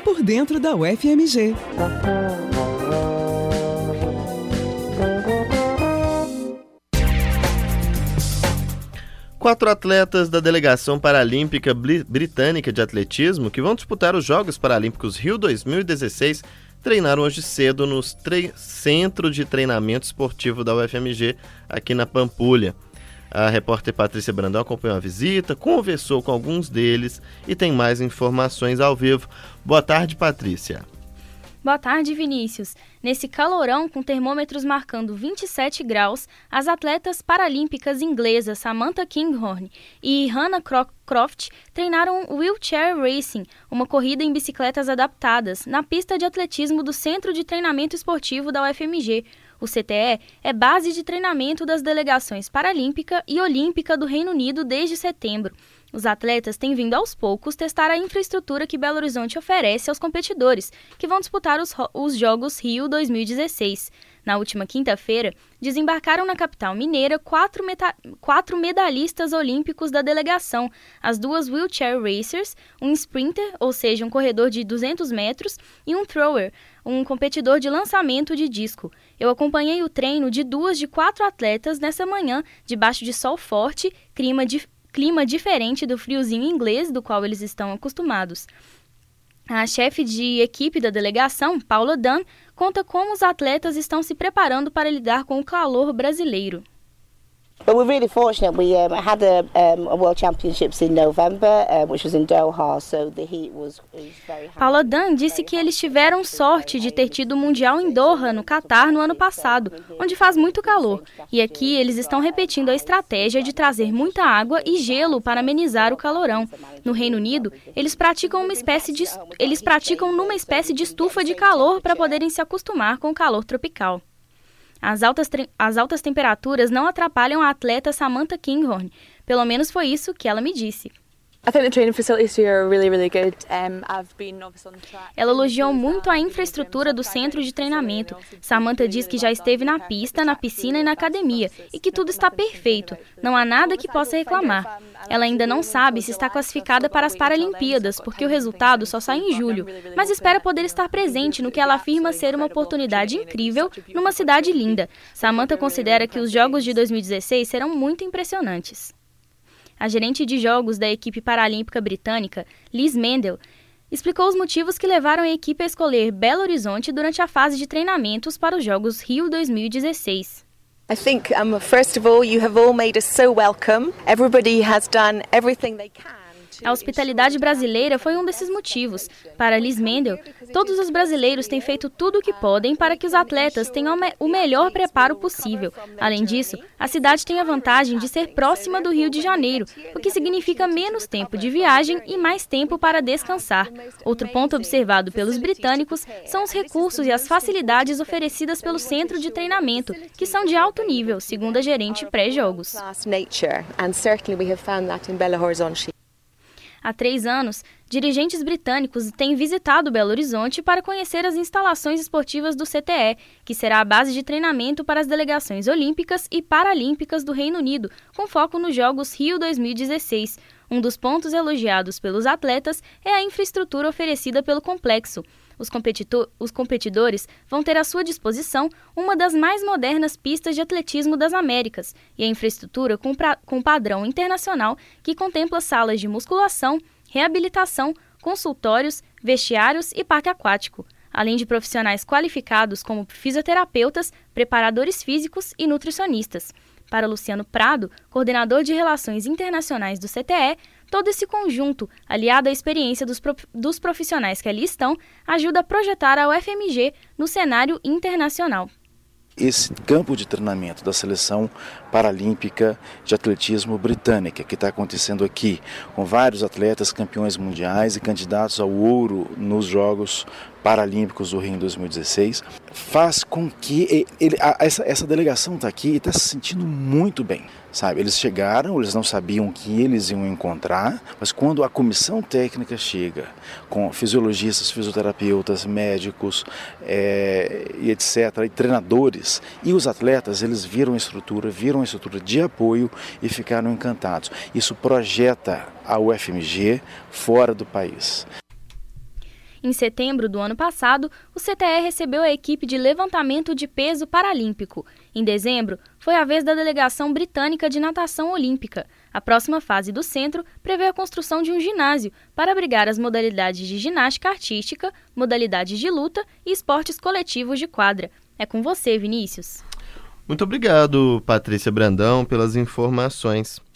por dentro da UFMG. Quatro atletas da delegação paralímpica britânica de atletismo que vão disputar os Jogos Paralímpicos Rio 2016 treinaram hoje cedo no Centro de Treinamento Esportivo da UFMG, aqui na Pampulha. A repórter Patrícia Brandão acompanhou a visita, conversou com alguns deles e tem mais informações ao vivo. Boa tarde, Patrícia. Boa tarde, Vinícius. Nesse calorão, com termômetros marcando 27 graus, as atletas paralímpicas inglesas Samantha Kinghorn e Hannah Croft treinaram Wheelchair Racing, uma corrida em bicicletas adaptadas, na pista de atletismo do Centro de Treinamento Esportivo da UFMG. O CTE é base de treinamento das delegações paralímpica e olímpica do Reino Unido desde setembro. Os atletas têm vindo aos poucos testar a infraestrutura que Belo Horizonte oferece aos competidores, que vão disputar os Jogos Rio 2016. Na última quinta-feira, desembarcaram na capital mineira quatro medalhistas olímpicos da delegação, as duas wheelchair racers, um sprinter, ou seja, um corredor de 200 metros, e um thrower, um competidor de lançamento de disco. Eu acompanhei o treino de 2 de 4 atletas nessa manhã, debaixo de sol forte, clima diferente do friozinho inglês do qual eles estão acostumados. A chefe de equipe da delegação, Paula Dunn, conta como os atletas estão se preparando para lidar com o calor brasileiro. But we're really fortunate. We had a World Championships in November, which was in Doha, so the heat was very high. Paula Dunn disse que eles tiveram sorte de ter tido o Mundial em Doha, no Catar, no ano passado, onde faz muito calor. E aqui eles estão repetindo a estratégia de trazer muita água e gelo para amenizar o calorão. No Reino Unido, eles praticam numa espécie de estufa de calor para poderem se acostumar com o calor tropical. As altas temperaturas não atrapalham a atleta Samantha Kinghorn. Pelo menos foi isso que ela me disse. Ela elogiou muito a infraestrutura do centro de treinamento. Samantha diz que já esteve na pista, na piscina e na academia e que tudo está perfeito. Não há nada que possa reclamar. Ela ainda não sabe se está classificada para as Paralimpíadas, porque o resultado só sai em julho, mas espera poder estar presente no que ela afirma ser uma oportunidade incrível numa cidade linda. Samantha considera que os Jogos de 2016 serão muito impressionantes. A gerente de jogos da equipe paralímpica britânica, Liz Mendel, explicou os motivos que levaram a equipe a escolher Belo Horizonte durante a fase de treinamentos para os Jogos Rio 2016. I think, first of all, you have all made us so welcome. Everybody has done everything they can. A hospitalidade brasileira foi um desses motivos. Para Liz Mendel, todos os brasileiros têm feito tudo o que podem para que os atletas tenham o melhor preparo possível. Além disso, a cidade tem a vantagem de ser próxima do Rio de Janeiro, o que significa menos tempo de viagem e mais tempo para descansar. Outro ponto observado pelos britânicos são os recursos e as facilidades oferecidas pelo centro de treinamento, que são de alto nível, segundo a gerente pré-jogos. Há 3 anos, dirigentes britânicos têm visitado Belo Horizonte para conhecer as instalações esportivas do CTE, que será a base de treinamento para as delegações olímpicas e paralímpicas do Reino Unido, com foco nos Jogos Rio 2016. Um dos pontos elogiados pelos atletas é a infraestrutura oferecida pelo complexo. Os competidores vão ter à sua disposição uma das mais modernas pistas de atletismo das Américas e a infraestrutura com padrão internacional que contempla salas de musculação, reabilitação, consultórios, vestiários e parque aquático, além de profissionais qualificados como fisioterapeutas, preparadores físicos e nutricionistas. Para Luciano Prado, coordenador de Relações Internacionais do CTE, todo esse conjunto, aliado à experiência dos profissionais que ali estão, ajuda a projetar a UFMG no cenário internacional. Esse campo de treinamento da seleção paralímpica de atletismo britânica, que está acontecendo aqui, com vários atletas campeões mundiais e candidatos ao ouro nos Jogos Paralímpicos do Rio em 2016, faz com que essa delegação está aqui e está se sentindo muito bem. Sabe, eles chegaram, eles não sabiam o que eles iam encontrar, mas quando a comissão técnica chega, com fisiologistas, fisioterapeutas, médicos e etc., e treinadores, e os atletas, eles viram a estrutura de apoio e ficaram encantados. Isso projeta a UFMG fora do país. Em setembro do ano passado, o CTE recebeu a equipe de levantamento de peso paralímpico. Em dezembro, foi a vez da delegação britânica de natação olímpica. A próxima fase do centro prevê a construção de um ginásio para abrigar as modalidades de ginástica artística, modalidades de luta e esportes coletivos de quadra. É com você, Vinícius. Muito obrigado, Patrícia Brandão, pelas informações.